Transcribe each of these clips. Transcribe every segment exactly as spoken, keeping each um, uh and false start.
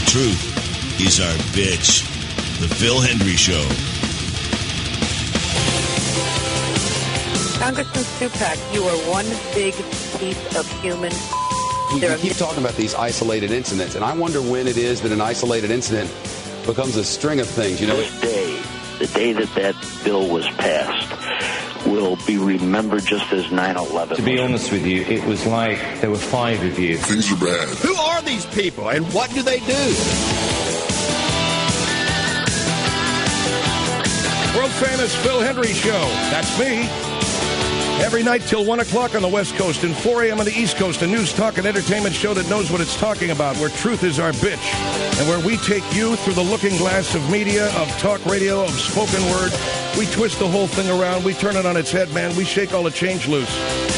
Truth is our bitch. The Phil Hendry Show. Congressman Stupak, you are one big piece of human. We There keep are- talking about these isolated incidents, and I wonder when it is that an isolated incident becomes a string of things. You know, This day, the day that that bill was passed, will be remembered just as nine eleven. To be honest with you, it was like there were five of you. Things are bad. Who are these people and what do they do? World famous Phil Hendry Show. That's me. Every night till one o'clock on the West Coast and four a.m. on the East Coast, a news, talk, and entertainment show that knows what it's talking about, where truth is our bitch, and where we take you through the looking glass of media, of talk radio, of spoken word. We twist the whole thing around. We turn it on its head, man. We shake all the change loose.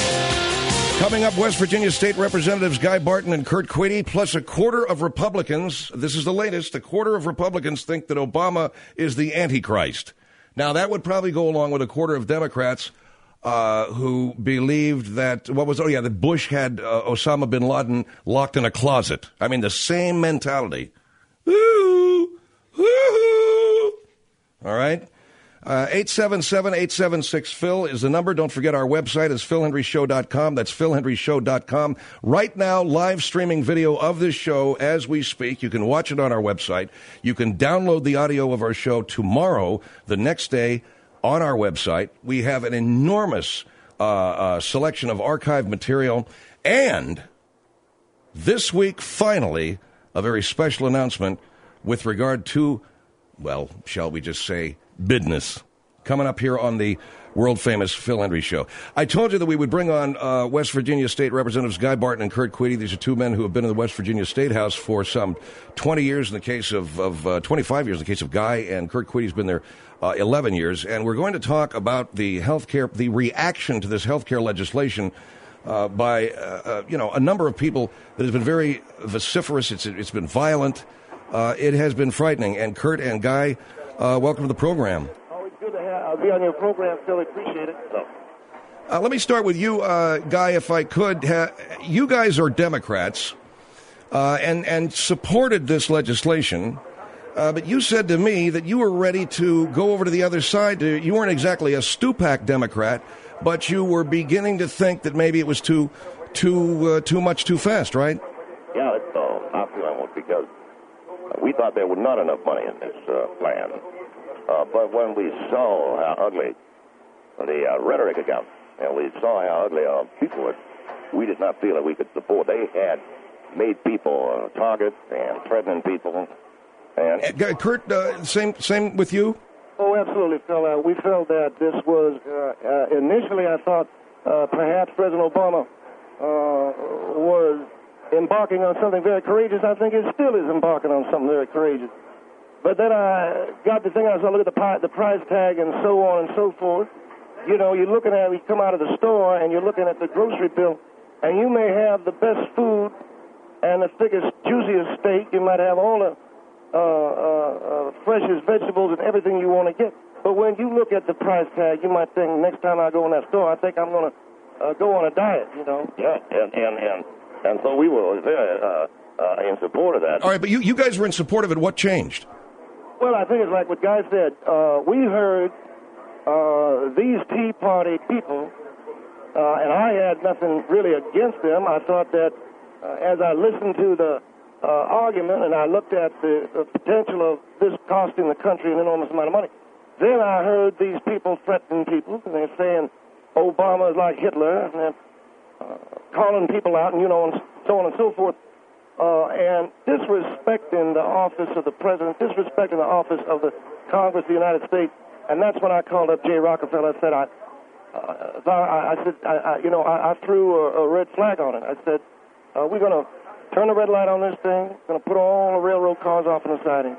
Coming up, West Virginia State Representatives Guy Barton and Kurt Quade, plus a quarter of Republicans, this is the latest, a quarter of Republicans think that Obama is the Antichrist. Now, that would probably go along with a quarter of Democrats Uh, who believed that, what was, oh yeah, that Bush had uh, Osama bin Laden locked in a closet. I mean, the same mentality. Woo! Woo! All right? Uh, eight seven seven, eight seven six, Phil is the number. Don't forget our website is phil hendry show dot com. That's phil hendry show dot com. Right now, live streaming video of this show as we speak. You can watch it on our website. You can download the audio of our show tomorrow, the next day, on our website. We have an enormous uh, uh, selection of archived material. And this week, finally, a very special announcement with regard to, well, shall we just say, business. Coming up here on the world-famous Phil Hendry Show. I told you that we would bring on uh, West Virginia State Representatives Guy Barton and Kurt Quade. These are two men who have been in the West Virginia State House for some twenty years in the case of, of uh, twenty-five years in the case of Guy, and Kurt Quade's been there uh, eleven years. And we're going to talk about the healthcare, the reaction to this healthcare legislation uh, by, uh, uh, you know, a number of people that has been very vociferous. It's, it's been violent. Uh, it has been frightening. And Kurt and Guy, uh, welcome to the program. Good to have, I'll be on your program, Phil. Appreciate it. So. Uh, let me start with you, uh, Guy, if I could. Ha- you guys are Democrats uh, and, and supported this legislation, uh, but you said to me that you were ready to go over to the other side. To, you weren't exactly a Stupak Democrat, but you were beginning to think that maybe it was too too, uh, too much too fast, right? Yeah, that's all. I feel I was because we thought there was not enough money in this uh, plan. Uh, but when we saw how ugly the uh, rhetoric got, and we saw how ugly our people were, we did not feel that we could support. They had made people uh, targets and threatening people. And uh, Kurt, uh, same same with you? Oh, absolutely, Phil. Uh, we felt that this was, uh, uh, initially I thought uh, perhaps President Obama uh, was embarking on something very courageous. I think he still is embarking on something very courageous. But then I got to think, I was looking at the, pi- the price tag and so on and so forth. You know, you're looking at, you come out of the store and you're looking at the grocery bill, and you may have the best food and the thickest, juiciest steak. You might have all the uh, uh, uh, freshest vegetables and everything you want to get. But when you look at the price tag, you might think, next time I go in that store, I think I'm going to uh, go on a diet, you know. Yeah, and, and, and, and so we were very uh, uh, in support of that. All right, but you, you guys were in support of it. What changed? Well, I think it's like what Guy said. Uh, we heard uh, these Tea Party people, uh, and I had nothing really against them. I thought that uh, as I listened to the uh, argument and I looked at the, the potential of this costing the country an enormous amount of money, then I heard these people threatening people, and they're saying Obama is like Hitler, and they're uh, calling people out, and you know, and so on and so forth. Uh, and disrespecting the office of the president, disrespecting the office of the Congress of the United States. And that's when I called up Jay Rockefeller. I said, I, uh, I, I said, I, I, you know, I, I threw a, a red flag on it. I said, uh, we're going to turn the red light on this thing. We're going to put all the railroad cars off on the siding.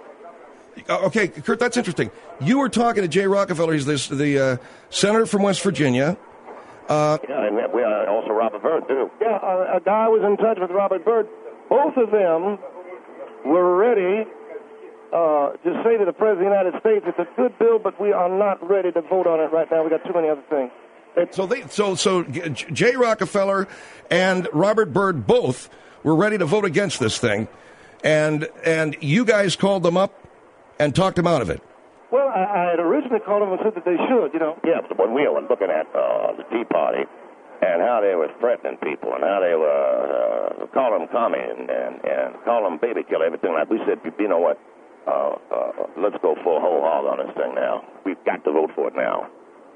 Uh, okay, Kurt, that's interesting. You were talking to Jay Rockefeller. He's this, the uh, senator from West Virginia. Uh, yeah, and we are also Robert Byrd, too. Yeah, uh, a guy was in touch with Robert Byrd. Both of them were ready uh, to say to the President of the United States, it's a good bill, but we are not ready to vote on it right now. We got too many other things. It's so they, so, so Jay Rockefeller and Robert Byrd both were ready to vote against this thing. and and you guys called them up and talked them out of it. Well, I, I had originally called them and said that they should, you know. Yeah, but when we were looking at uh, the Tea Party and how they were threatening people and how they were uh, calling them commie and, and, and calling them baby killer, everything like we said, you know what, uh, uh, let's go full whole hog on this thing now. We've got to vote for it now.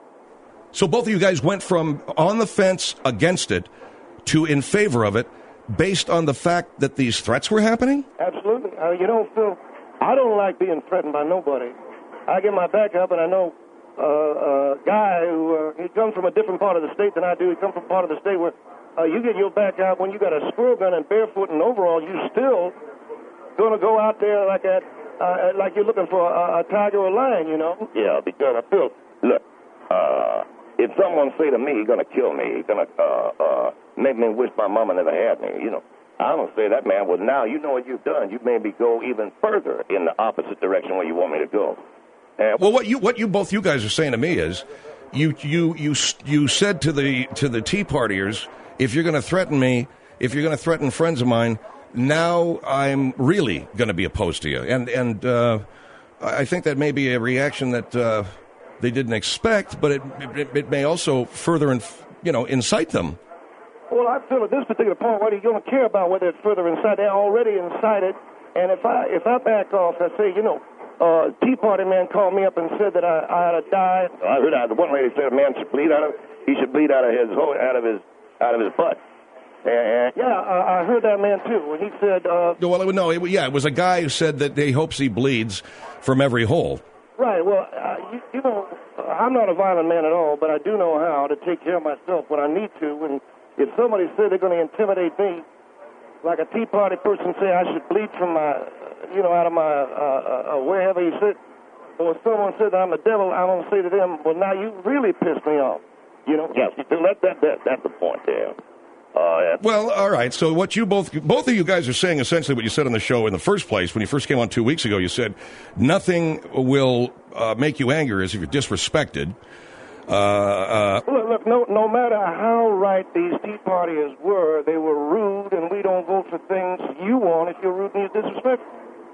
So both of you guys went from on the fence against it to in favor of it based on the fact that these threats were happening? Absolutely. Uh, you know, Phil, I don't like being threatened by nobody. I get my back up, and I know uh, a guy who uh, he comes from a different part of the state than I do. He comes from part of the state where uh, you get your back out when you got a squirrel gun and barefoot and overalls. You still going to go out there like that, uh, like you're looking for a, a tiger or a lion, you know? Yeah, because I feel, look, uh, if someone say to me he's going to kill me, he's going to uh, uh, make me wish my mama never had me, you know. I'm going to say that, man, well, now you know what you've done. You maybe go even further in the opposite direction where you want me to go. And well, what you what you both you guys are saying to me is, you you you you said to the to the Tea Partiers, if you're going to threaten me, if you're going to threaten friends of mine, now I'm really going to be opposed to you. And and uh, I think that may be a reaction that uh, they didn't expect, but it, it it may also further inf- you know incite them. Well, I feel at this particular point, what are you going to care about whether it's further inside? They're already incited, and if I if I back off, I say, you know, uh, Tea Party man called me up and said that I, I ought to die. I heard that. The one lady said a man should bleed out of he should bleed out of his out of his out of his butt. And, yeah, I, I heard that man too. When he said, uh, well, it, no, it, yeah, it was a guy who said that he hopes he bleeds from every hole. Right. Well, uh, you, you know, I'm not a violent man at all, but I do know how to take care of myself when I need to. And if somebody said they're going to intimidate me, like a Tea Party person say I should bleed from my, you know, out of my, uh, uh, wherever you sit, or if someone said that I'm the devil, I'm going to say to them, well, now you really pissed me off, you know? Yes, that, that, that, that's the point there. Uh, well, all right. So what you both, both of you guys are saying essentially what you said on the show in the first place. When you first came on two weeks ago, you said nothing will uh, make you angry as if you're disrespected. Uh, uh, look, look no, no matter how right these Tea Partiers were, they were rude, and we don't vote for things you want if you're rude and you're disrespectful.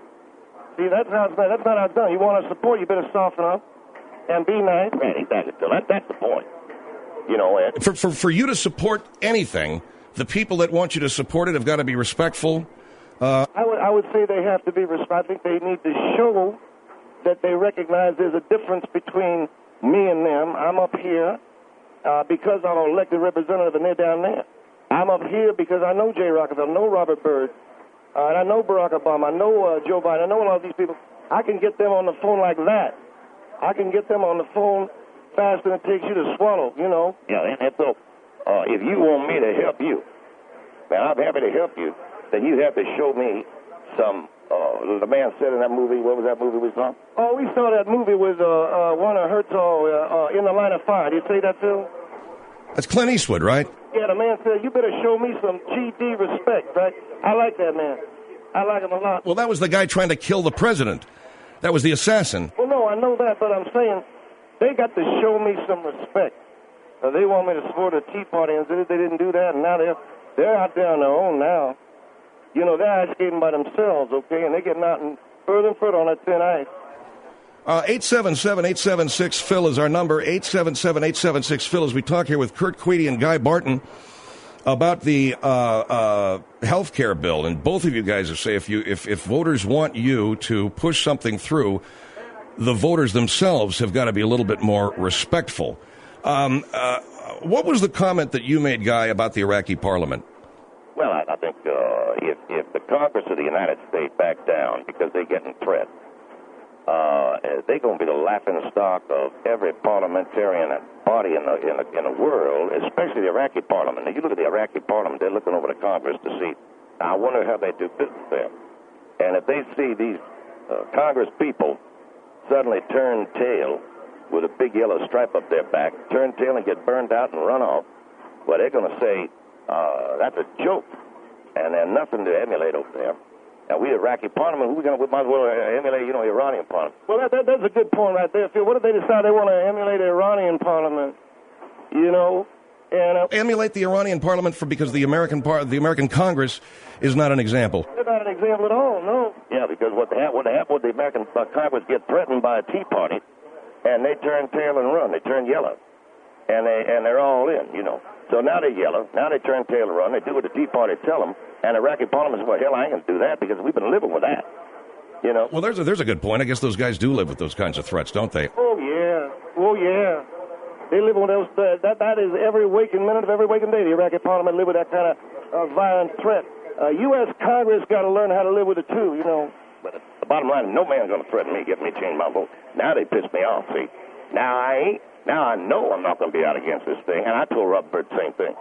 See, that's how it's done. That's not how it's done. You want to support, you better soften up and be nice. Right, exactly. So that, that's the point. You know, Ed. For, for, for you to support anything, the people that want you to support it have got to be respectful. Uh, I would, I would say they have to be respectful. I think they need to show that they recognize there's a difference between me and them. I'm up here uh, because I'm an elected representative, and they're down there. I'm up here because I know Jay Rockefeller, I know Robert Byrd, uh, and I know Barack Obama, I know uh, Joe Biden, I know a lot of these people. I can get them on the phone like that. I can get them on the phone faster than it takes you to swallow, you know. Yeah, and so uh, if you want me to help you, man, I'm happy to help you, then you have to show me some, uh, the man said in that movie, what was that movie we saw? Oh, we saw that movie with uh, uh, Werner Herzog, uh, uh, In the Line of Fire. Did you see that, Phil? That's Clint Eastwood, right? Yeah, the man said, you better show me some G D respect, right? I like that man. I like him a lot. Well, that was the guy trying to kill the president. That was the assassin. Well, no, I know that, but I'm saying they got to show me some respect. Uh, they want me to support a Tea Party, and they didn't do that, and now they're, they're out there on their own now. You know, they're ice skating by themselves, okay, and they're getting out and further and further on that thin ice. Uh, eight seven seven, eight seven six, Phil is our number, eight seven seven, eight seven six, Phil, as we talk here with Kurt Queedy and Guy Barton about the uh, uh, health care bill. And both of you guys are saying if, you, if, if voters want you to push something through, the voters themselves have got to be a little bit more respectful. Um, uh, what was the comment that you made, Guy, about the Iraqi parliament? Well, I, I think uh, if, if the Congress of the United States back down because they're getting threat, uh, they're going to be the laughing stock of every parliamentarian body in the, in, the, in the world, especially the Iraqi parliament. Now, you look at the Iraqi parliament, they're looking over the Congress to see, I wonder how they do business there. And if they see these uh, Congress people suddenly turn tail with a big yellow stripe up their back, turn tail and get burned out and run off, well, they're going to say, uh, that's a joke, and there's nothing to emulate over there. Now, we Iraqi parliament, who we going to, we might as well emulate, you know, Iranian parliament. Well, that, that, that's a good point right there, Phil. What if they decide they want to emulate the Iranian parliament? You know, And uh, emulate the Iranian parliament for because the American par- the American Congress is not an example. They're not an example at all, no. Yeah, because what the what happened with the American uh, Congress get threatened by a Tea Party, and they turn tail and run. They turn yellow, and they and they're all in, you know. So now they're yellow. Now they turn tail and run. They do what the Tea Party tell them, and the Iraqi Parliament says, "Well, hell, I ain't gonna do that because we've been living with that." You know. Well, there's a, there's a good point. I guess those guys do live with those kinds of threats, don't they? Oh yeah, oh yeah. They live with those. Uh, that that is every waking minute of every waking day. The Iraqi Parliament live with that kind of uh, violent threat. Uh, U S Congress got to learn how to live with it too. You know. But the bottom line, no man's going to threaten me, get me to change my vote. Now they piss me off. See, now I ain't. Now I know I'm not going to be out against this thing, and I told Robert Byrd the same thing.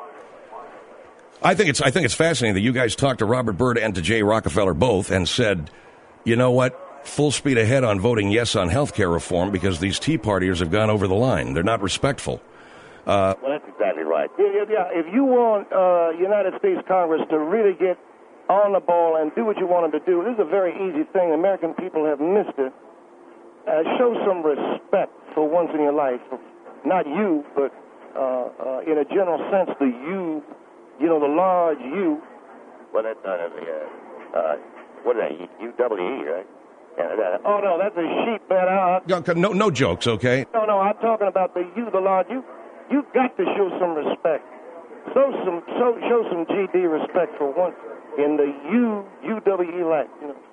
I think it's I think it's fascinating that you guys talked to Robert Byrd and to Jay Rockefeller both and said, you know what? Full speed ahead on voting yes on health care reform because these Tea Partiers have gone over the line. They're not respectful. Uh, well, that's exactly right. Yeah, yeah, if you want uh, United States Congress to really get on the ball and do what you want them to do, this is a very easy thing. The American people have missed it. Uh, show some respect for once in your life. Not you, but uh, uh, in a general sense, the you, you know, the large you. Well, that's not uh, uh, what is that, U W E, right? Oh, no, that's a sheep, man. Uh, no, no jokes, okay? No, no, I'm talking about the you, the large you. You got to show some respect. Show some, show, show some G D respect for once in the U, U W E life, you know.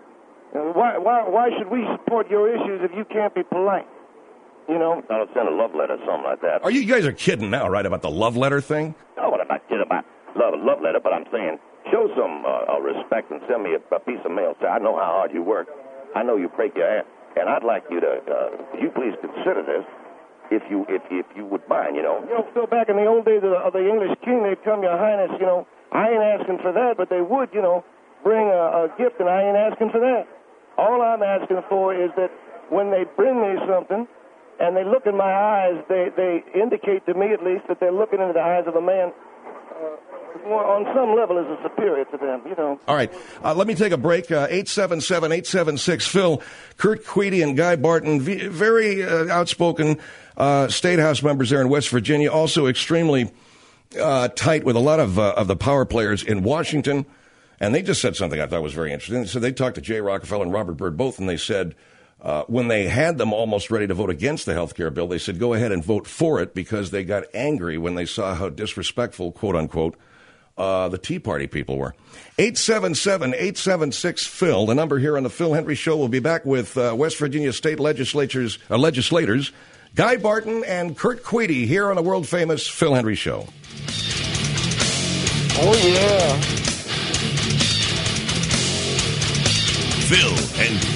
And why, why, why should we support your issues if you can't be polite? You know? I'll send a love letter or something like that. Are you, you guys are kidding now, right, about the love letter thing? No, I'm not kidding about love, love letter, but I'm saying show some uh, uh, respect and send me a, a piece of mail. Say, I know how hard you work. I know you break your ass, and I'd like you to, uh, you please consider this, if you if if you would mind, you know. You know, still back in the old days of the, of the English king, they'd come, Your Highness, you know, I ain't asking for that, but they would, you know, bring a, a gift, and I ain't asking for that. All I'm asking for is that when they bring me something, and they look in my eyes, they, they indicate to me at least that they're looking into the eyes of a man uh, on some level is a superior to them, you know. All right. Uh, let me take a break. Uh, eight seven seven, eight seven six, Phil. Kurt Queedy and Guy Barton, v- very uh, outspoken uh, State House members there in West Virginia, also extremely uh, tight with a lot of, uh, of the power players in Washington. And they just said something I thought was very interesting. They said they talked to Jay Rockefeller and Robert Byrd both, and they said uh, when they had them almost ready to vote against the health care bill, they said go ahead and vote for it because they got angry when they saw how disrespectful, quote unquote, Uh, the Tea Party people were. eight seven seven, eight seven six, Phil. The number here on the Phil Hendry Show. We'll be back with uh, West Virginia state legislatures, uh, legislators, Guy Barton and Kurt Queedy here on the world-famous Phil Hendry Show. Oh, yeah. Phil Hendry.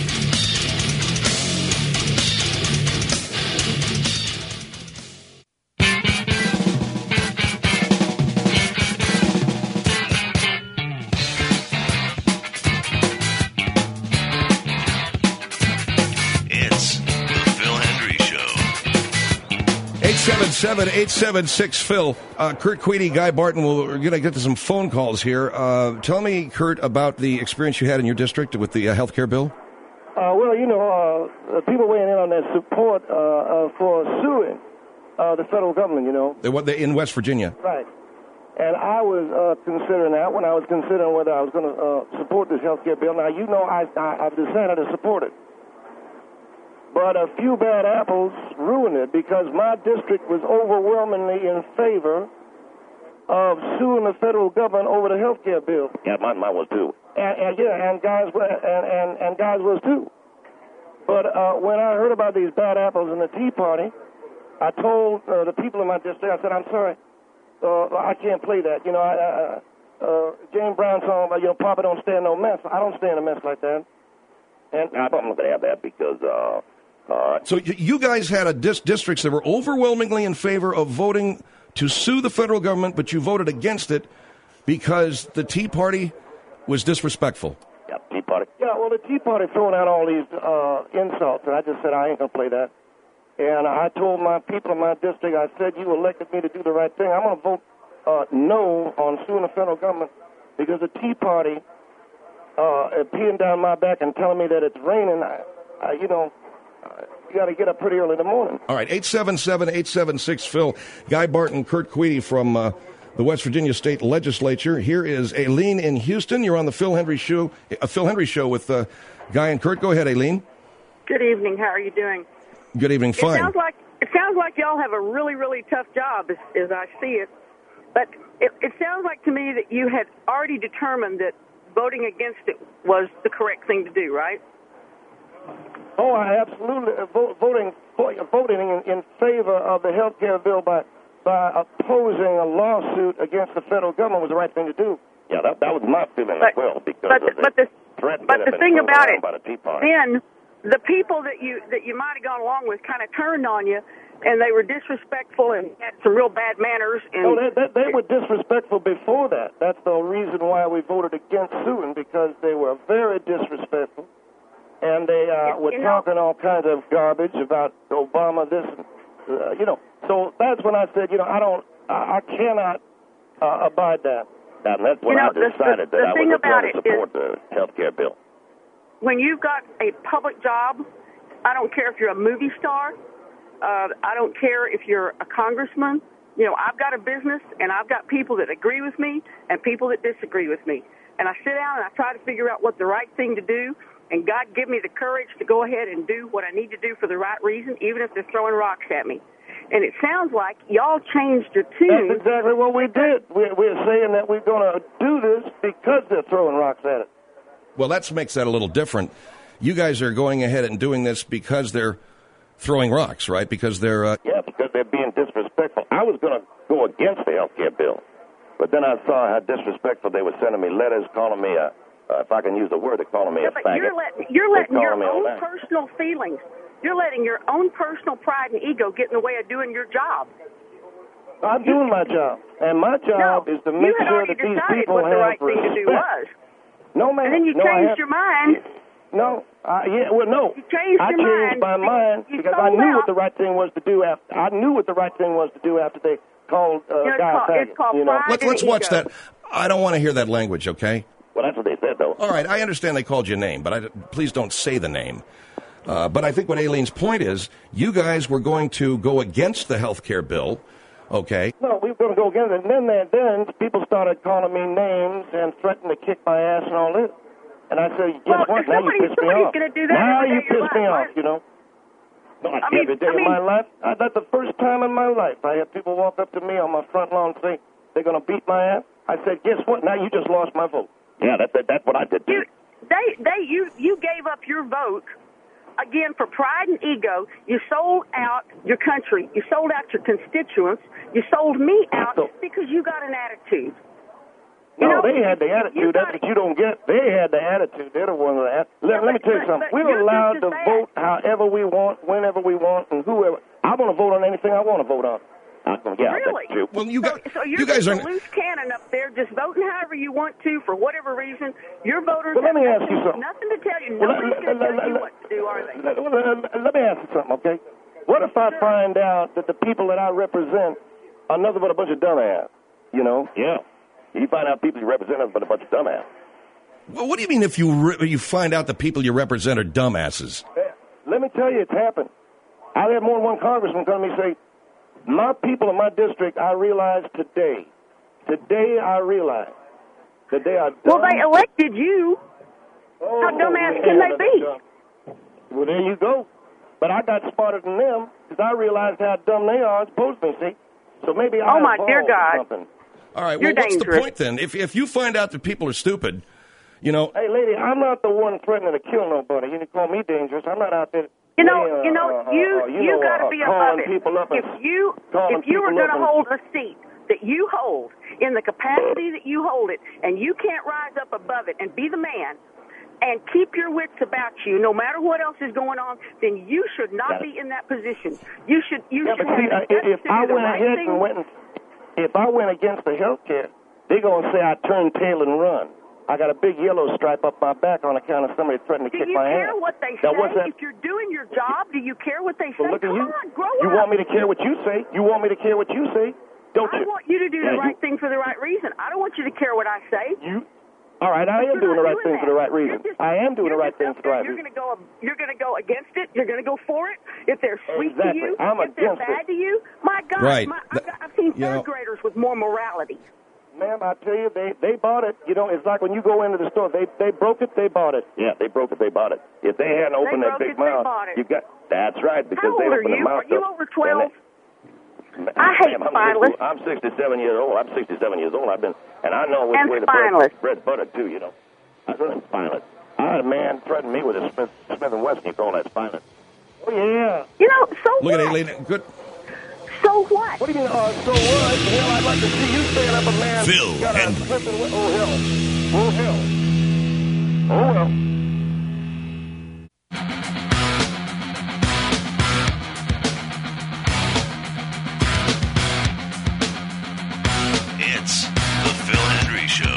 eight seven seven, eight seven six, Phil. Uh, Kurt Queedy, Guy Barton, we're going to get to some phone calls here. Uh, tell me, Kurt, about the experience you had in your district with the uh, health care bill. Uh, well, you know, uh, people weighing in on their support uh, uh, for suing uh, the federal government, you know. They, what, they, in West Virginia. Right. And I was uh, considering that when I was considering whether I was going to uh, support this health care bill. Now, you know, I, I, I've decided to support it. But a few bad apples ruined it because my district was overwhelmingly in favor of suing the federal government over the health care bill. Yeah, mine, mine was too. And, and yeah, and guys, and, and, and guys was too. But uh, when I heard about these bad apples in the Tea Party, I told uh, the people in my district, I said, I'm sorry, uh, I can't play that. You know, I, I, uh, James Brown song, you know, Papa don't stand no mess. I don't stand a mess like that. And I'm not going to have that because... Uh, Uh, so you guys had a dis- districts that were overwhelmingly in favor of voting to sue the federal government, but you voted against it because the Tea Party was disrespectful. Yeah, Tea Party. Yeah, well, the Tea Party throwing out all these uh, insults, and I just said I ain't going to play that. And I told my people in my district, I said, you elected me to do the right thing. I'm going to vote uh, no on suing the federal government because the Tea Party uh, peeing down my back and telling me that it's raining, I, I, you know... you got to get up pretty early in the morning. All right, eight seven seven, eight seven six, Phil. Guy Barton, Kurt Queedy from uh, the West Virginia State Legislature. Here is Aileen in Houston. You're on the Phil Hendry Show, uh, Phil Hendry Show with uh, Guy and Kurt. Go ahead, Aileen. Good evening. How are you doing? Good evening. Fine. It sounds like it sounds like y'all have a really, really tough job, as, as I see it. But it, it sounds like to me that you had already determined that voting against it was the correct thing to do, right? Oh, I absolutely uh, vote, voting voting in, in favor of the health care bill by by opposing a lawsuit against the federal government was the right thing to do. Yeah, that, that was my feeling but, as well because but, of the but the, threat but that the had thing been thrown about around it, by the Tea Party. then the people that you that you might have gone along with kind of turned on you, and they were disrespectful and had some real bad manners. And no, they, they, they were disrespectful before that. That's the reason why we voted against suing, because they were very disrespectful, and they uh, were you know, talking all kinds of garbage about Obama, this, and, uh, you know. So that's when I said, you know, I don't, I, I cannot uh, abide that. And that's when you know, I decided the, the, that the I was about going to it support is, the health care bill. When you've got a public job, I don't care if you're a movie star, uh, I don't care if you're a congressman. You know, I've got a business, and I've got people that agree with me and people that disagree with me. And I sit down and I try to figure out what the right thing to do, and God give me the courage to go ahead and do what I need to do for the right reason, even if they're throwing rocks at me. And it sounds like y'all changed your tune. That's exactly what we did. We're, we're saying that we're going to do this because they're throwing rocks at it. Well, that makes that a little different. You guys are going ahead and doing this because they're throwing rocks, right? Because they're... Uh... Yeah, because they're being disrespectful. I was going to go against the health care bill, but then I saw how disrespectful they were sending me letters, calling me a, uh, if I can use the word, they're calling me yeah, a but faggot. You're letting, you're letting your me own personal feelings, you're letting your own personal pride and ego get in the way of doing your job. I'm doing my job, and my job no, is to make sure that these people what the have right thing respect. to do was. No, man. And then you no, changed have, your mind. No, I, yeah, well, no. You changed I your changed mind. my mind you because I knew out. what the right thing was to do after. I knew what the right thing was to do after they called uh, you know, Guy it's called, faggot. it's called you know? Let's, let's watch that. I don't want to hear that language, okay? Well, that's what they said, though. All right, I understand they called you a name, but I, please don't say the name. Uh, but I think what Aileen's point is, you guys were going to go against the health care bill, okay? No, we were going to go against it. And then, then, then people started calling me names and threatening to kick my ass and all this. And I said, guess well, what? Now you piss me off. Gonna do that now you every day piss of me your off, life. you know. Not I mean, every day I mean, of my life. I, that's the first time in my life I had people walk up to me on my front lawn and say they're going to beat my ass. I said, guess what? Now you just lost my vote. Yeah, that, that, that's what I did, too. You, they, they, you, you gave up your vote, again, for pride and ego. You sold out your country. You sold out your constituents. You sold me out so, because you got an attitude. No, you know, they had the attitude. That's gotta, what you don't get. They had the attitude. They're the ones that had. Let, yeah, let me but, tell you but, something. but We're allowed to bad. vote however we want, whenever we want, and whoever. I'm going to vote on anything I want to vote on. Uh, yeah, really? That's true. Well, you so, guys, so you're you guys just are a loose cannon up there, just voting however you want to for whatever reason. Your voters Well, let have me ask nothing, you something. nothing to tell you. Well, Nobody's let, going to let, tell you let, what to do, are they? Let, let, let me ask you something, okay? What if I find out that the people that I represent are nothing but a bunch of dumbass? You know? Yeah. You find out people you represent are but a bunch of dumbass. Well, what do you mean if you re- you find out the people you represent are dumbasses? Let me tell you, it's happened. I've had more than one congressman come to me and say, my people in my district, I realize today, today I realize that they are dumb. Well, they elected you. Oh, How dumbass yeah, can they be? dumb. Well, there you go. But I got smarter than them because I realized how dumb they are supposed to be, see? So maybe I Oh, my dear God. something. All right, You're well, what's dangerous. the point then? If if you find out that people are stupid, you know... Hey, lady, I'm not the one threatening to kill nobody. You can call me dangerous. I'm not out there... You know, uh, you know, uh, you uh, you, you know, got to uh, be calling above it. people up If and, you calling if you were people going to up and- hold a seat that you hold in the capacity that you hold it, and you can't rise up above it and be the man and keep your wits about you, no matter what else is going on, then you should not be in that position. You should you Yeah, should but see, have uh, the guts if to I do the went right ahead thing. and went and, if I went against the health care, they're going to say I turned tail and run. I got a big yellow stripe up my back on account of somebody threatening to Do kick you my care ass. what they Now, say? what's that? If you're doing your job, do you care what they Well, say? look at Come you. on, grow you up. want me to care what you say? You want me to care what you say? Don't I you? want you to do Yeah, the right you, thing for the right reason. I don't want you to care what I say. You, All right, I am You're doing the not right doing thing that. for the right You're reason. just- I am doing the you're right just thing up for the there, right You're reason. going to go. You're going to go against it. You're going to go for it. If they're sweet Exactly. to you, I'm if they're against bad it. to you, my God, Right. my, Th- I've, got, I've seen you third know- graders with more morality. Ma'am, I tell you, they they bought it. You know, it's like when you go into the store. They they broke it. They bought it. Yeah, they broke it. They bought it. If they hadn't opened that broke big it, they mouth, bought it. you got. That's right. Because How they old are opened you? their mouth. Are you up, over twelve? and they- I hate Ma'am, I'm spineless. sixty I'm sixty-seven years old. I'm sixty-seven years old. I've been, and I know which And way the spineless. bread, bread's buttered too. You know, I am spineless. I had a man threaten me with a Smith Smith and Wesson. You call that spineless? Oh yeah. You know, so Look what? at Aileen. Good. So what? What do you mean? Uh, so what? Hell, I'd like to see you stand up a man. Phil got a Hendry. Smith and Wesson. Oh hell. Oh hell. Oh well. It's the Phil Hendry Show.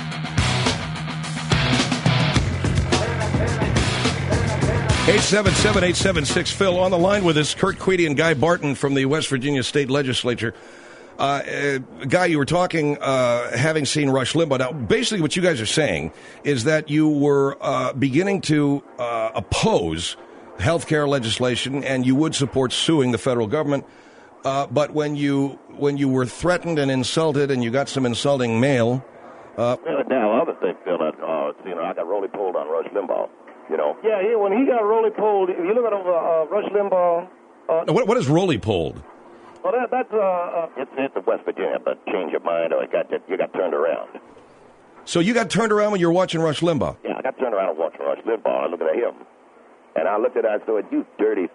eight seven seven, eight seven six, Phil. On the line with us, Kurt Queedy and Guy Barton from the West Virginia State Legislature. Uh, uh, Guy, you were talking, uh, having seen Rush Limbaugh. Now, basically what you guys are saying is that you were uh, beginning to uh, oppose health care legislation and you would support suing the federal government. Uh, but when you when you were threatened and insulted and you got some insulting mail... Uh, Well, now, other thing, Phil, uh, uh, you know, I got roly polled on Rush Limbaugh. You know. Yeah, he, when he got roly polled, if you look at uh, uh, Rush Limbaugh. Uh, what, what is roly polled? well, that, that's uh, uh, It's it's in West Virginia, but change your mind or you got you got turned around. So you got turned around when you were watching Rush Limbaugh? Yeah, I got turned around and watching Rush Limbaugh. I looked at him, and I looked at I said, "You dirty."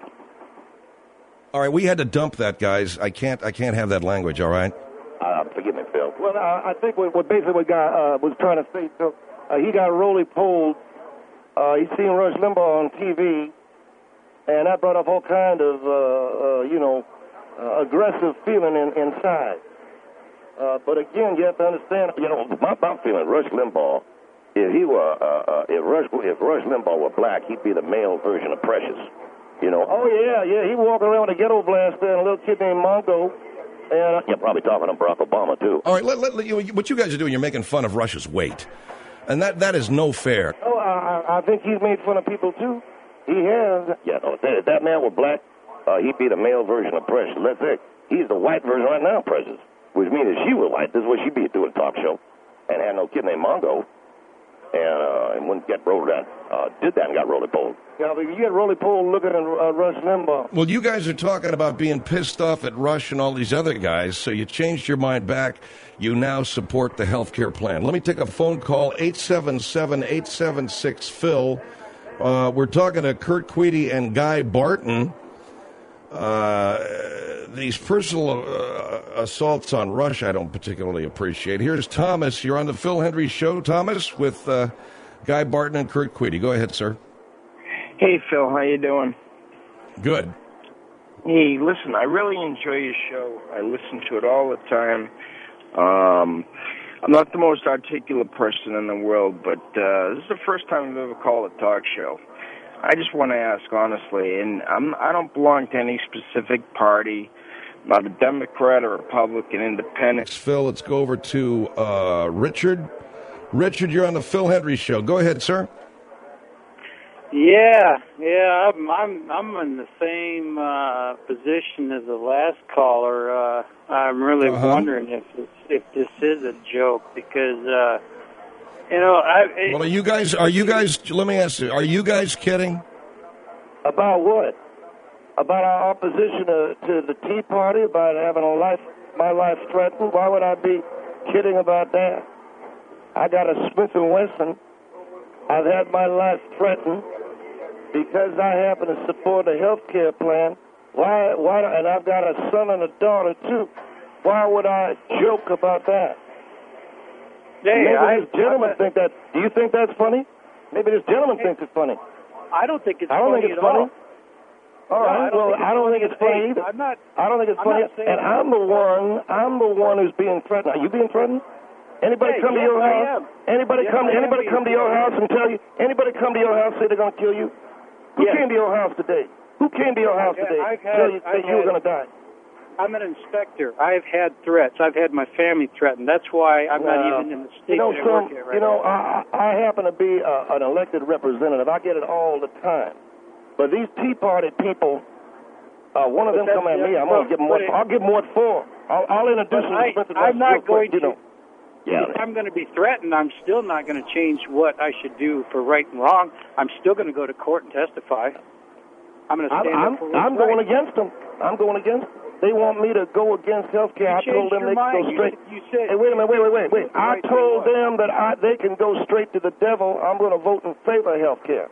All right, we had to dump that, guys. I can't. I can't have that language. All right. Uh, forgive me, Phil. well, I, I think what, what basically what guy uh, was trying to say, so, uh, he got roly polled. Uh, he seen Rush Limbaugh on T V, and that brought up all kind of, uh, uh, you know, uh, aggressive feeling in, inside. Uh, but again, you have to understand, You know, my, my feeling, Rush Limbaugh, if he were, uh, uh, if Rush, if Rush Limbaugh were black, he'd be the male version of Precious. You know. oh yeah, yeah, he walking around with a ghetto blaster and a little kid named Mongo, and uh, You're probably talking to Barack Obama too. All right. Let, let, let you, what you guys are doing, you're making fun of Rush's weight, and that that is no fair. oh, I, I I think he's made fun of people too. He has. Yeah, no, if that, if that man were black, uh, he'd be the male version of Precious. Let's say he's the white version right now, of Precious. Which means if she were white, this is what she'd be doing a talk show, and had no kid named Mongo, and uh, and wouldn't get rolled down. Uh, did that and got roly polled. Yeah, but you get roly polled looking at uh, Rush Limbaugh. Well, you guys are talking about being pissed off at Rush and all these other guys, so you changed your mind back. You now support the health care plan. Let me take a phone call, eight seven seven, eight seven six, Phil. Uh, we're talking to Kurt Queedy and Guy Barton. Uh, these personal uh, assaults on Rush I don't particularly appreciate. Here's Thomas. You're on the Phil Hendry Show, Thomas, with uh, Guy Barton and Kurt Queedy. Go ahead, sir. Hey, Phil, how you doing? Good. Hey, listen, I really enjoy your show. I listen to it all the time. Um, I'm not the most articulate person in the world, but uh, this is the first time I've ever called a talk show. I just want to ask honestly, and I'm, I don't belong to any specific party. I'm not a Democrat or Republican, Independent. Phil, let's go over to uh, Richard. Richard, you're on the Phil Hendry Show. Go ahead, sir. Yeah, yeah, I'm I'm I'm in the same uh, position as the last caller. Uh, I'm really Uh-huh. wondering if it's, if this is a joke because uh, you know I. It, Well, are you guys? Are you guys? Let me ask you. Are you guys kidding? About what? About our opposition to, to the Tea Party? About having a life, my life threatened? Why would I be kidding about that? I got a Smith and Wesson. I've had my life threatened because I happen to support a health care plan. Why? Why? And I've got a son and a daughter too. Why would I joke about that? Hey, Maybe I, this gentleman I, think that. Do you think that's funny? Maybe this gentleman Hey. thinks it's funny. I don't think it's I don't funny think it's at funny. all. All No, right. I don't Well, think I don't think it's funny Hey, either. I'm not. I don't think it's I'm funny. not saying And I'm the one. I'm the one who's being threatened. Are you being threatened? Anybody Hey, come to yes, your I house? am. Anybody Yes, come? I am Anybody being come to your threatened. house and tell you? Anybody come to your house say they're going to kill you? Who Yes. came to your house today? Who came to your house I've had- today? I've had- tell you say I've you were had- going to die. I'm an inspector. I've had threats. I've had my family threatened. That's why I'm well, not even in the state you know, that I some, work at right You know, now. I, I happen to be a, an elected representative. I get it all the time. But these Tea Party people, uh, one of But them come at me, I'm going to give them what, I'll give them what for. I'll, I'll introduce them I, to Spencer I'm not going quick, you know. to. If I'm going to be threatened, I'm still not going to change what I should do for right and wrong. I'm still going to go to court and testify. I'm going to stand I'm, up for what's I'm going right. against them. I'm going against them. They want me to go against health care. I told them they can go straight. You, you said, hey, wait a minute, wait, wait, wait, wait. I right told them that I, they can go straight to the devil. I'm going to vote in favor of health care.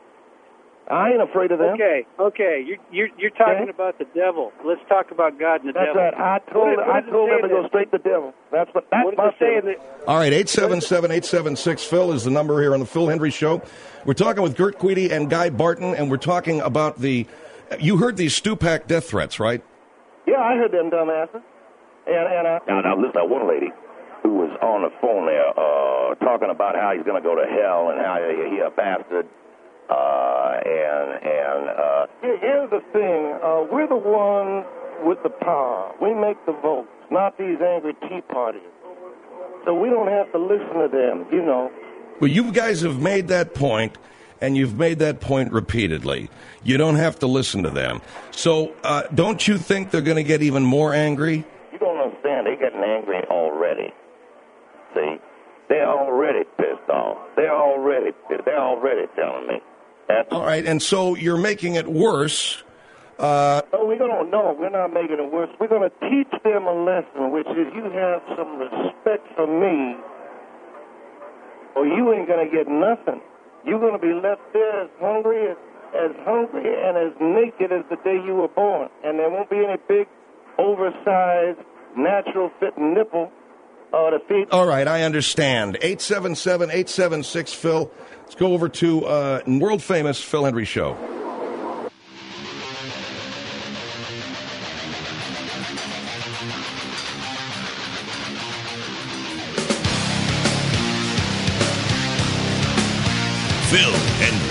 I ain't afraid of them. Okay, okay. You're, you're, you're talking okay. about the devil. Let's talk about God and the That's devil. That's right. I told, what, what I told them to go straight to the devil. That's what, that's what my saying. All right, eight seven seven, eight seven six, Phil is the number here on the Phil Hendry Show. We're talking with Gert Queedy and Guy Barton, and we're talking about the, you heard these Stupak death threats, right? Yeah, I heard them dumbasses. And, and I, now, now, listen, that one lady who was on the phone there uh, talking about how he's going to go to hell and how he, he a bastard. Uh, and, and, uh... Here's the thing. Uh, we're the ones with the power. We make the votes, not these angry Tea Parties. So we don't have to listen to them, you know. Well, you guys have made that point, and you've made that point repeatedly. You don't have to listen to them. So uh, don't you think they're going to get even more angry? You don't understand. They're getting angry already. See? They're already pissed off. They're already pissed. They're already telling me. That's all right, and so you're making it worse. Uh, no, we're going to, no, we're not making it worse. We're going to teach them a lesson, which is you have some respect for me, or you ain't going to get nothing. You're going to be left there as hungry as, as hungry and as naked as the day you were born. And there won't be any big, oversized, natural-fitting nipple uh, to feed. All right, I understand. eight seven seven, eight seven six, Phil. Let's go over to uh, world-famous Phil Hendry Show. Phil Hendry.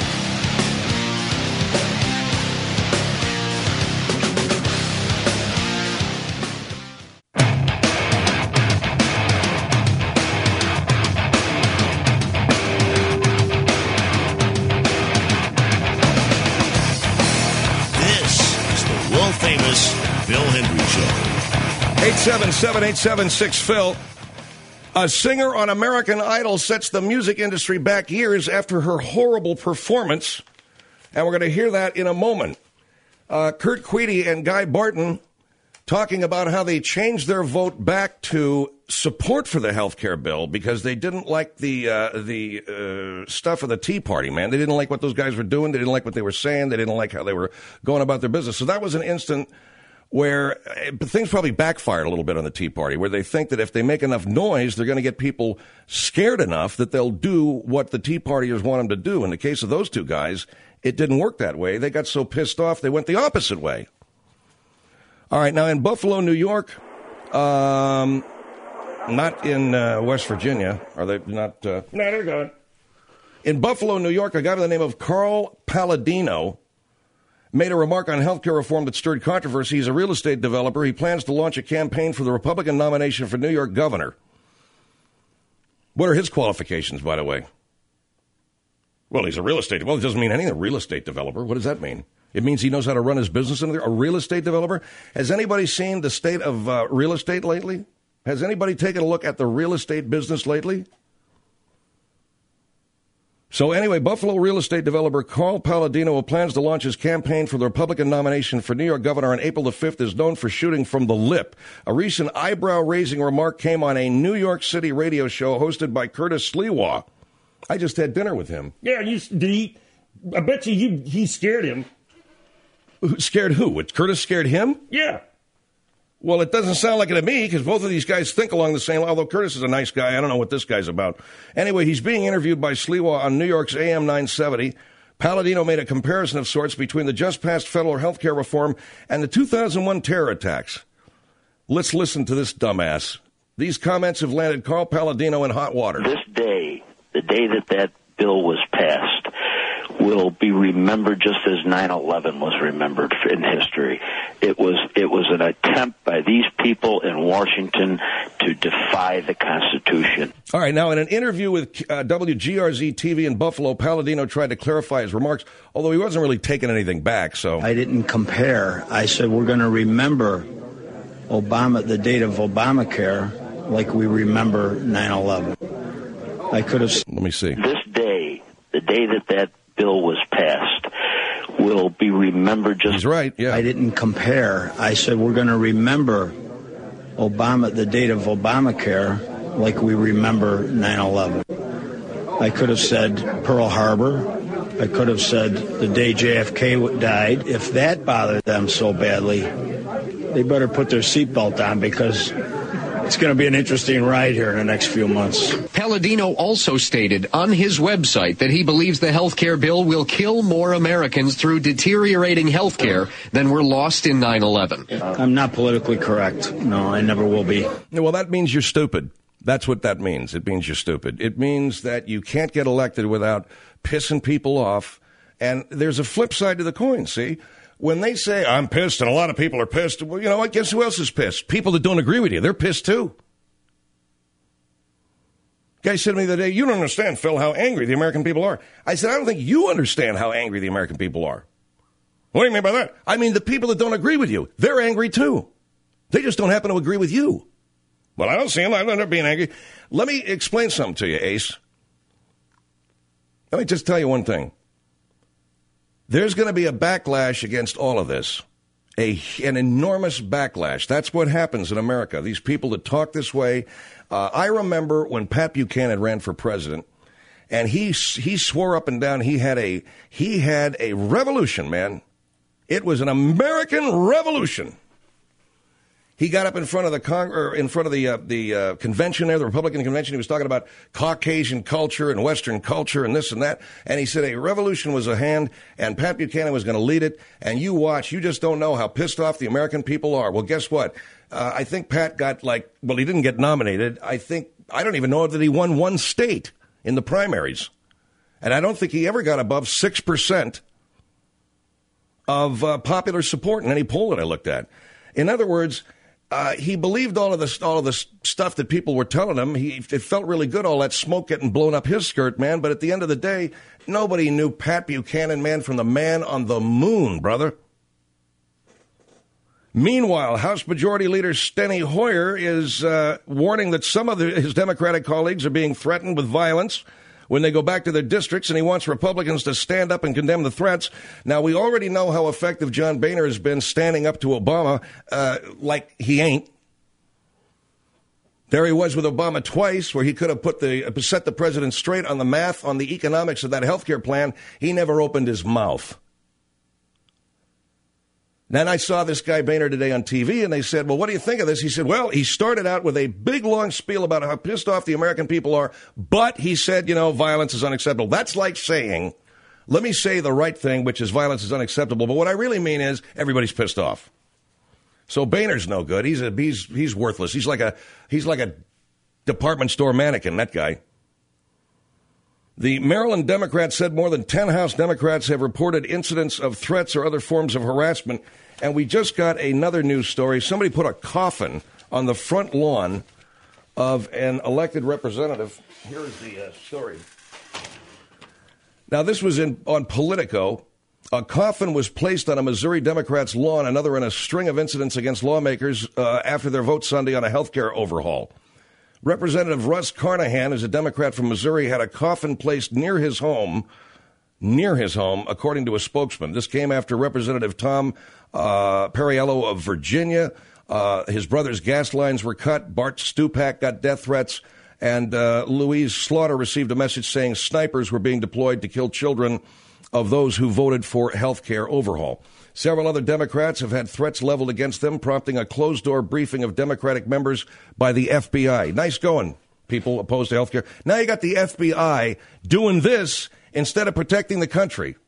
Famous Phil Hendry Show. eight seven seven, eight seven six, Phil. A singer on American Idol sets the music industry back years after her horrible performance. And we're going to hear that in a moment. Uh, Gert Queedy and Guy Barton talking about how they changed their vote back to support for the health care bill because they didn't like the uh, the uh, stuff of the Tea Party, man. They didn't like what those guys were doing. They didn't like what they were saying. They didn't like how they were going about their business. So that was an instant where uh, things probably backfired a little bit on the Tea Party, where they think that if they make enough noise, they're going to get people scared enough that they'll do what the Tea Partiers want them to do. In the case of those two guys, it didn't work that way. They got so pissed off, they went the opposite way. All right, now in Buffalo, New York, um, not in uh, West Virginia, are they not? Uh, no, they're gone. In Buffalo, New York, a guy by the name of Carl Palladino made a remark on health care reform that stirred controversy. He's a real estate developer. He plans to launch a campaign for the Republican nomination for New York governor. What are his qualifications, by the way? Well, he's a real estate. Well, it doesn't mean anything. A real estate developer. What does that mean? It means he knows how to run his business in there. A real estate developer. Has anybody seen the state of uh, real estate lately? Has anybody taken a look at the real estate business lately? So anyway, Buffalo real estate developer Carl Palladino plans to launch his campaign for the Republican nomination for New York governor on April the fifth, is known for shooting from the lip. A recent eyebrow-raising remark came on a New York City radio show hosted by Curtis Sliwa. I just had dinner with him. Yeah, you, did he, I bet you, you he scared him. Scared who? Curtis scared him? Yeah. Well, it doesn't sound like it to me because both of these guys think along the same line, although Curtis is a nice guy. I don't know what this guy's about. Anyway, he's being interviewed by Sliwa on New York's A M nine seventy. Palladino made a comparison of sorts between the just-passed federal health care reform and the two thousand one terror attacks. Let's listen to this dumbass. These comments have landed Carl Palladino in hot water. This day, the day that that bill was passed, will be remembered just as nine eleven was remembered in history. It was it was an attempt by these people in Washington to defy the Constitution. All right, now in an interview with uh, W G R Z T V in Buffalo, Palladino tried to clarify his remarks, although he wasn't really taking anything back. So I didn't compare. I said we're going to remember Obama, the date of Obamacare, like we remember nine eleven. I could have. Let me see. This day, the day that that bill was passed, will be remembered just... He's right, yeah. I didn't compare. I said we're going to remember Obama, the date of Obamacare, like we remember nine eleven. I could have said Pearl Harbor. I could have said the day J F K died. If that bothered them so badly, they better put their seatbelt on, because it's going to be an interesting ride here in the next few months. Palladino also stated on his website that he believes the health care bill will kill more Americans through deteriorating health care than were lost in nine eleven. I'm not politically correct. No, I never will be. Well, that means you're stupid. That's what that means. It means you're stupid. It means that you can't get elected without pissing people off. And there's a flip side to the coin, see? When they say, I'm pissed, and a lot of people are pissed, well, you know what? Guess who else is pissed? People that don't agree with you. They're pissed, too. Guy said to me the other day, you don't understand, Phil, how angry the American people are. I said, I don't think you understand how angry the American people are. What do you mean by that? I mean, the people that don't agree with you, they're angry, too. They just don't happen to agree with you. Well, I don't see them. I'm not being angry. Let me explain something to you, Ace. Let me just tell you one thing. There's going to be a backlash against all of this, a, an enormous backlash. That's what happens in America. These people that talk this way. Uh, I remember when Pat Buchanan ran for president, and he he swore up and down he had a he had a revolution, man. It was an American revolution. He got up in front of the Cong- or in front of the uh, the uh, convention there, the Republican convention. He was talking about Caucasian culture and Western culture and this and that. And he said a revolution was at hand, and Pat Buchanan was going to lead it. And you watch, you just don't know how pissed off the American people are. Well, guess what? Uh, I think Pat got like, well, he didn't get nominated. I think, I don't even know that he won one state in the primaries. And I don't think he ever got above six percent of uh, popular support in any poll that I looked at. In other words, Uh, he believed all of this, all of this stuff that people were telling him. He, it felt really good, all that smoke getting blown up his skirt, man. But at the end of the day, nobody knew Pat Buchanan, man, from the man on the moon, brother. Meanwhile, House Majority Leader Steny Hoyer is uh, warning that some of the, his Democratic colleagues are being threatened with violence when they go back to their districts, and he wants Republicans to stand up and condemn the threats. Now, we already know how effective John Boehner has been standing up to Obama uh, like he ain't. There he was with Obama twice, where he could have put the set the president straight on the math, on the economics of that health care plan. He never opened his mouth. Then I saw this guy Boehner today on T V, and they said, well, what do you think of this? He said, well, he started out with a big, long spiel about how pissed off the American people are, but he said, you know, violence is unacceptable. That's like saying, let me say the right thing, which is violence is unacceptable, but what I really mean is everybody's pissed off. So Boehner's no good. He's a, he's he's worthless. He's like a he's like a department store mannequin, that guy. The Maryland Democrats said more than ten House Democrats have reported incidents of threats or other forms of harassment. And we just got another news story. Somebody put a coffin on the front lawn of an elected representative. Here's the uh, story. Now, this was in on Politico. A coffin was placed on a Missouri Democrat's lawn, another in a string of incidents against lawmakers uh, after their vote Sunday on a health care overhaul. Representative Russ Carnahan, as a Democrat from Missouri, had a coffin placed near his home, near his home, according to a spokesman. This came after Representative Tom uh, Perriello of Virginia. Uh, his brother's gas lines were cut. Bart Stupak got death threats. And uh, Louise Slaughter received a message saying snipers were being deployed to kill children of those who voted for health care overhaul. Several other Democrats have had threats leveled against them, prompting a closed-door briefing of Democratic members by the F B I. Nice going, people opposed to health care. Now you got the F B I doing this instead of protecting the country.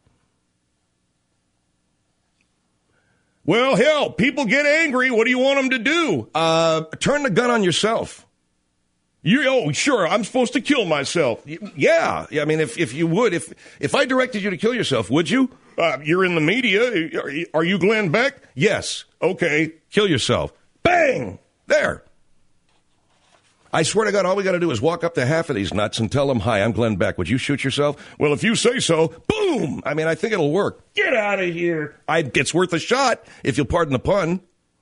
Well, hell, people get angry. What do you want them to do? Uh, turn the gun on yourself. You, oh, sure, I'm supposed to kill myself. Yeah, I mean, if, if you would, if if I directed you to kill yourself, would you? Uh, you're in the media. Are you, are you Glenn Beck? Yes. Okay, kill yourself. Bang! There. I swear to God, all we got to do is walk up to half of these nuts and tell them, hi, I'm Glenn Beck. Would you shoot yourself? Well, if you say so, boom! I mean, I think it'll work. Get out of here. I, it's worth a shot, if you'll pardon the pun.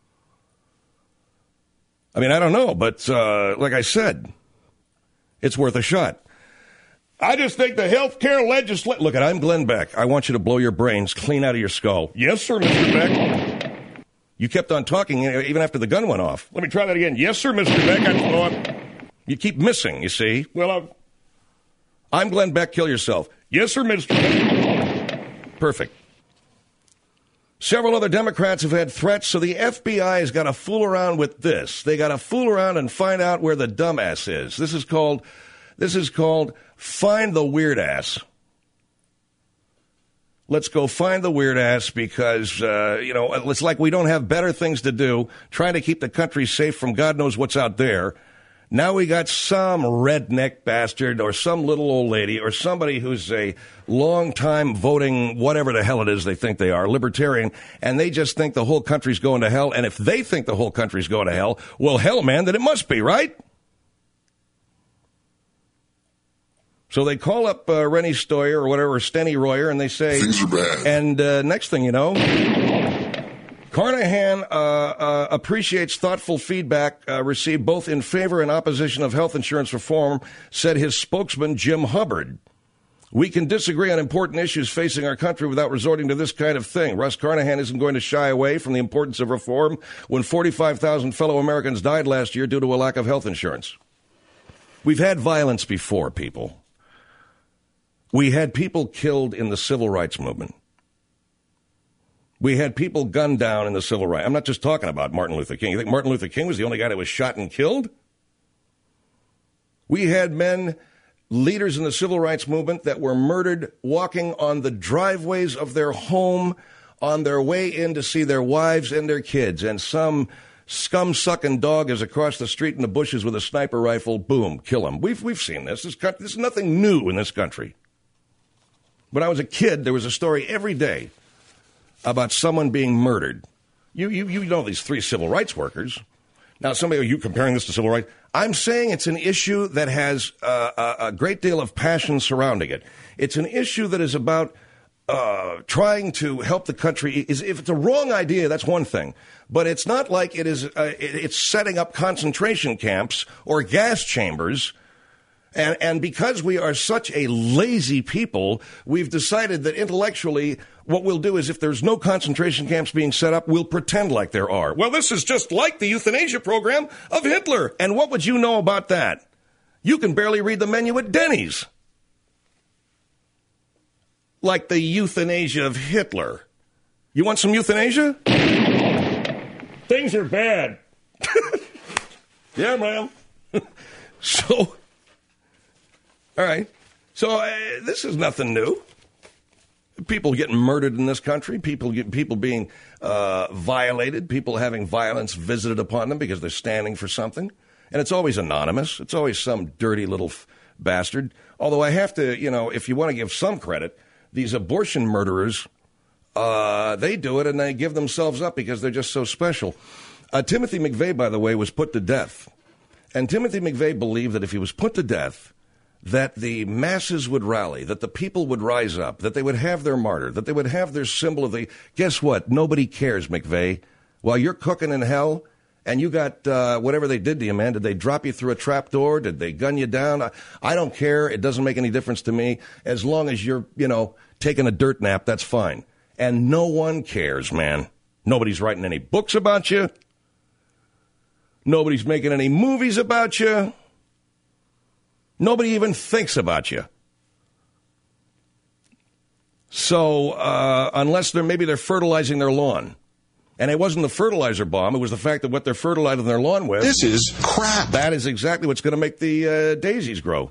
I mean, I don't know, but uh, like I said, it's worth a shot. I just think the health care legislation... Look, I'm Glenn Beck. I want you to blow your brains clean out of your skull. Yes, sir, Mister Beck. You kept on talking even after the gun went off. Let me try that again. Yes, sir, Mister Beck. I, you keep missing, you see. Well, I'm, I'm Glenn Beck. Kill yourself. Yes, sir, Mister Beck. Perfect. Several other Democrats have had threats, so the F B I has got to fool around with this. They got to fool around and find out where the dumbass is. This is called, this is called Find the Weird Ass. Let's go find the weird ass because, uh, you know, it's like we don't have better things to do, trying to keep the country safe from God knows what's out there. Now we got some redneck bastard or some little old lady or somebody who's a long-time voting, whatever the hell it is they think they are, libertarian, and they just think the whole country's going to hell. And if they think the whole country's going to hell, well, hell, man, then it must be, right? So they call up uh, Rennie Stoyer or whatever, Steny Royer, and they say... Things are bad. And uh, next thing you know, Carnahan uh, uh, appreciates thoughtful feedback uh, received both in favor and opposition of health insurance reform, said his spokesman, Jim Hubbard. We can disagree on important issues facing our country without resorting to this kind of thing. Russ Carnahan isn't going to shy away from the importance of reform when forty-five thousand fellow Americans died last year due to a lack of health insurance. We've had violence before, people. We had people killed in the civil rights movement. We had people gunned down in the civil rights. I'm not just talking about Martin Luther King. You think Martin Luther King was the only guy that was shot and killed? We had men, leaders in the civil rights movement, that were murdered walking on the driveways of their home on their way in to see their wives and their kids. And some scum-sucking dog is across the street in the bushes with a sniper rifle. Boom, kill him. We've, we've seen this. This, this is nothing new in this country. When I was a kid, there was a story every day about someone being murdered. You, you, you know these three civil rights workers. Now, somebody, are you comparing this to civil rights? I'm saying it's an issue that has uh, a, a great deal of passion surrounding it. It's an issue that is about uh, trying to help the country. Is if it's a wrong idea, that's one thing. But it's not like it is. Uh, it, it's setting up concentration camps or gas chambers. And, and because we are such a lazy people, we've decided that intellectually what we'll do is if there's no concentration camps being set up, we'll pretend like there are. Well, this is just like the euthanasia program of Hitler. And what would you know about that? You can barely read the menu at Denny's. Like the euthanasia of Hitler. You want some euthanasia? Things are bad. Yeah, man. So... All right. So uh, this is nothing new. People getting murdered in this country, people get, people being uh, violated, people having violence visited upon them because they're standing for something. And it's always anonymous. It's always some dirty little f- bastard. Although I have to, you know, if you want to give some credit, these abortion murderers, uh, they do it and they give themselves up because they're just so special. Uh, Timothy McVeigh, by the way, was put to death. And Timothy McVeigh believed that if he was put to death, that the masses would rally, that the people would rise up, that they would have their martyr, that they would have their symbol of the... Guess what? Nobody cares, McVeigh. While you're cooking in hell and you got uh, whatever they did to you, man, did they drop you through a trap door? Did they gun you down? I, I don't care. It doesn't make any difference to me. As long as you're, you know, taking a dirt nap, that's fine. And no one cares, man. Nobody's writing any books about you. Nobody's making any movies about you. Nobody even thinks about you. So uh, unless they're maybe they're fertilizing their lawn. And it wasn't the fertilizer bomb. It was the fact that what they're fertilizing their lawn with. This is crap. That is exactly what's going to make the uh, daisies grow.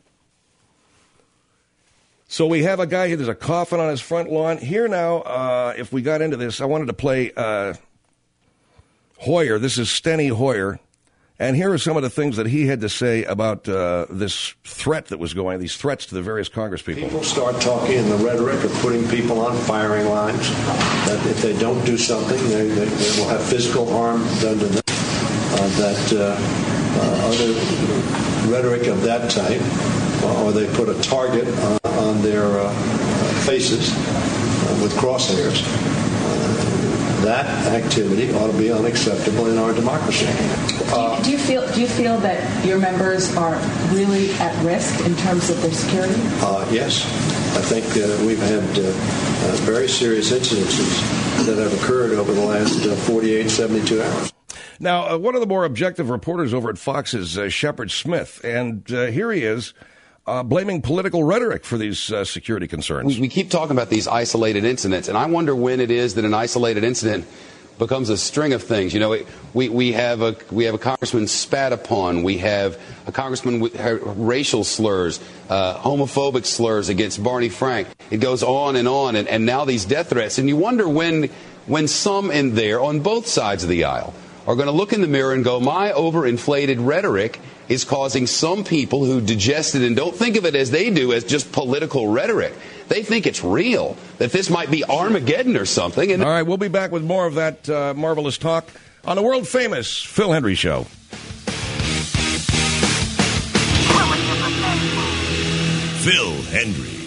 So we have a guy here. There's a coffin on his front lawn. Here now, uh, if we got into this, I wanted to play uh, Hoyer. This is Steny Hoyer. And here are some of the things that he had to say about uh, this threat that was going, these threats to the various congresspeople. People start talking in the rhetoric of putting people on firing lines, that if they don't do something, they, they, they will have physical harm done to them. Uh, that uh, uh, other rhetoric of that type, or they put a target on, on their uh, faces uh, with crosshairs. Uh, that activity ought to be unacceptable in our democracy. Uh, do, you, do you feel do you feel that your members are really at risk in terms of their security? Uh, yes. I think uh, we've had uh, uh, very serious incidences that have occurred over the last uh, forty-eight, seventy-two hours. Now, uh, one of the more objective reporters over at Fox is uh, Shepard Smith, and uh, here he is uh, blaming political rhetoric for these uh, security concerns. We, we keep talking about these isolated incidents, and I wonder when it is that an isolated incident becomes a string of things. You know, it, we we have a we have a congressman spat upon. We have a congressman with racial slurs, uh, homophobic slurs against Barney Frank. It goes on and on, and, and now these death threats. And you wonder when when some in there on both sides of the aisle are going to look in the mirror and go, my overinflated rhetoric is causing some people who digested and don't think of it as they do as just political rhetoric. They think it's real, that this might be Armageddon or something. And all right, we'll be back with more of that uh, marvelous talk on the world-famous Phil Hendry Show. Phil Hendry.